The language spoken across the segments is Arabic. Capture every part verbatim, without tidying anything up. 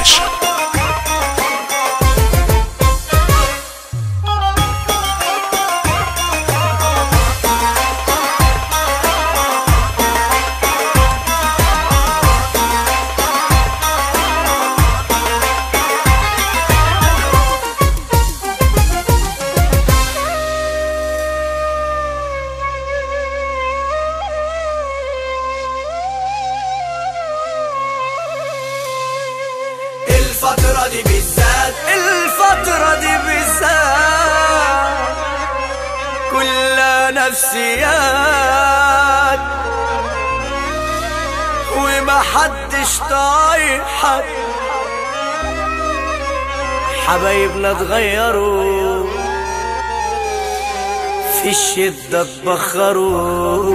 اوفيشال. الفترة دي بالذات الفترة دي بالذات كلها نفسيات وما حدش طايق حد. حبايبنا اتغيروا في الشدة اتبخروا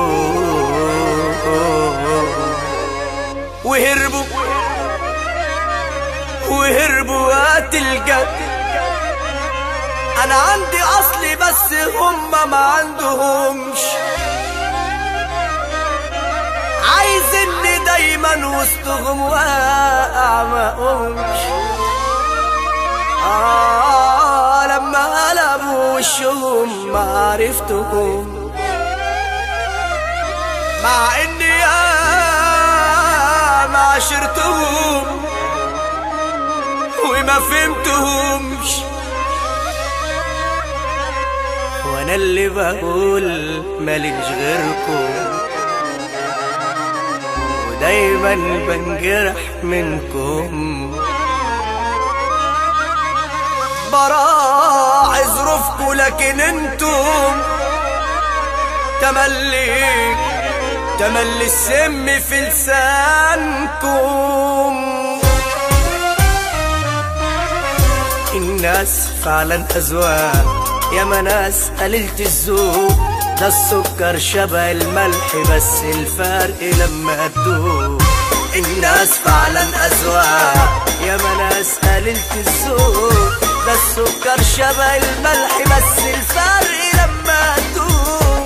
وهربوا وهربوا وقت الجد. انا عندي اصلي بس هما ما عندهمش. عايزني دايما وسطهم واقع ما قومش. آه لما قلبوا وشهم ما عرفتهم، مع اني يا ما عشرتهم وما فهمتهمش. وانا اللي بقول ماليش غيركم ودايما بنجرح منكم. براعي ظروفكم لكن انتم تملي تملي السم في لسانكم. الناس فعلا أذواق، ياما ناس قليلة الذوق. ده السكر شبه الملح بس الفرق لما تدوق. الناس فعلا أذواق، ياما ناس قليلة الذوق. ده السكر شبه الملح بس الفرق لما تدوق.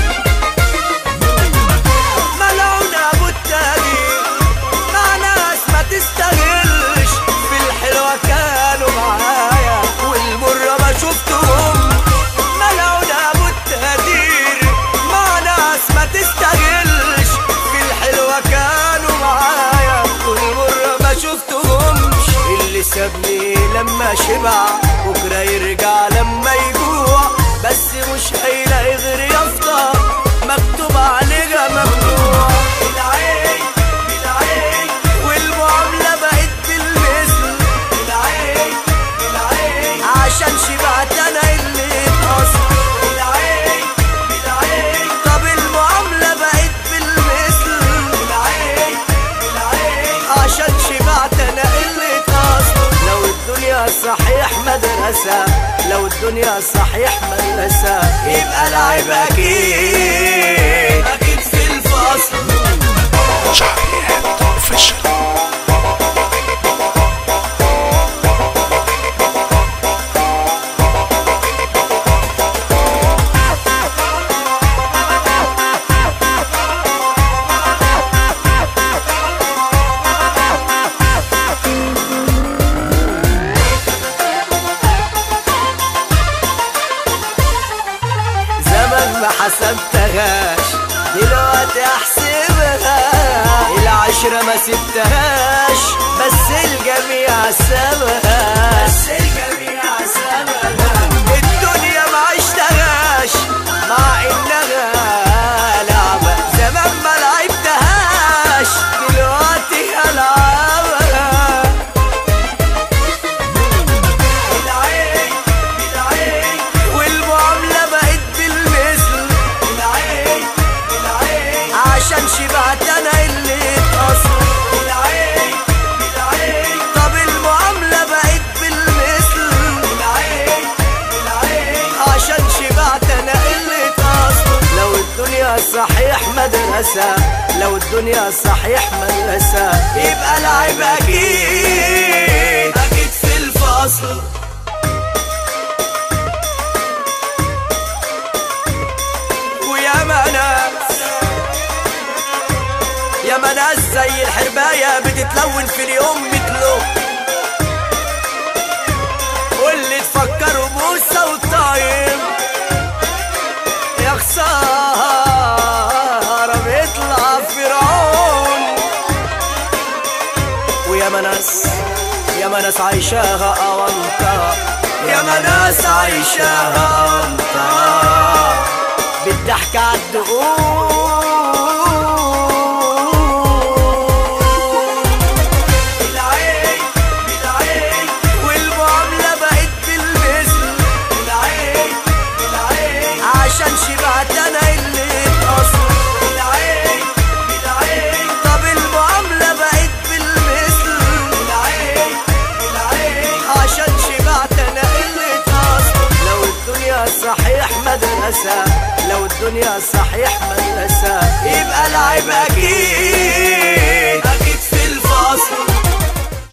ملعون أبو التغيير مع ناس ما تستاهلش. في الحلوة كانوا معايا والمرة ما شفتهم. ملعون أبو التقدير مع ناس ما تستاهلش. في الحلوة كانوا معايا والمرة ما شفتهمش. اللي سابني لما شبع بكرة يرجع لما يجوع. بس مش هيلاقي غير يافطة مكتوب عليها ممنوع. العين بالعين والمعاملة بقت بالمثل. العين بالعين عشان شبعت انا اللي اتقصر. العين بالعين طب المعاملة بقت بالمثل. العين بالعين عشان شبعت انا اللي اتقصر. لو الدنيا صحيح مدرسة، لو الدنيا صحيح مدرسة يبقى العيب اكيد اكيد في الفصل. شعبيات اوفيشال. ما حسبتهاش دلوقتي احسبها. العشرة ما سبتهاش بس الجميع سابها. بس الجميع سابها. الدنيا ما عشتهاش مع انها لعبة. زمان ما لعبتهاش دلوقتي هلعبها. العين بالعين والمعاملة بقت بالمثل. العين بالعين عشان شبعت انا اللي اتقصر. العين بالعين طب المعاملة بقت بالمثل. العين بالعين عشان شبعت انا اللي اتقصر. لو الدنيا صحيح مدرسة، لو الدنيا صحيح مدرسة يبقى العيب اكيد اكيد في الفصل. ويا ناس يا ناس زي الحرباية بتتلون في اليوم مثله، واللي تفكروا موسى والطايم يا خسارة بيطلع فرعون. ويا مناس يا مناس عايشاها أونطة، يا مناس عايشاها أونطة بالضحك عالدقون. العين بالعين والمعاملة بقت بالمثل، العين بالعين عشان شبعت أنا اللي اتأصل. العين بالعين طب المعاملة بقت بالمثل، العين بالعين عشان شبعت أنا اللي اتأصل. لو الدنيا صحيح مدرسة، لو الدنيا صحيح مدرسة يبقى العيب أكيد